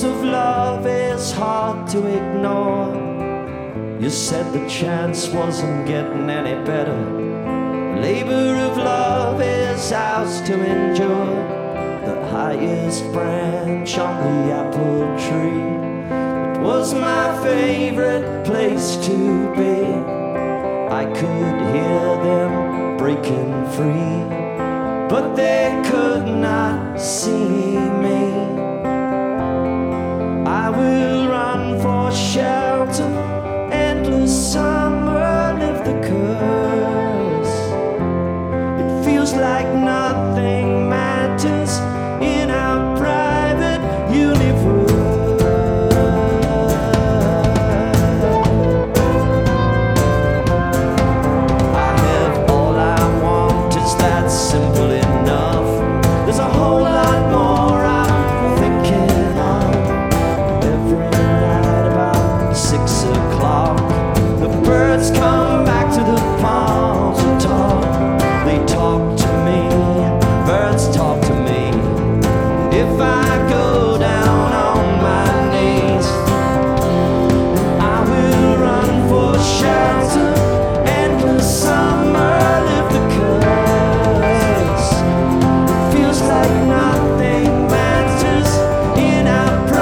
force of love is hard to ignore. You said the chance wasn't getting any better. The labor of love is ours to endure. The highest branch on the apple tree. It was my favorite place to be. I could hear them breaking free, but they could not see me.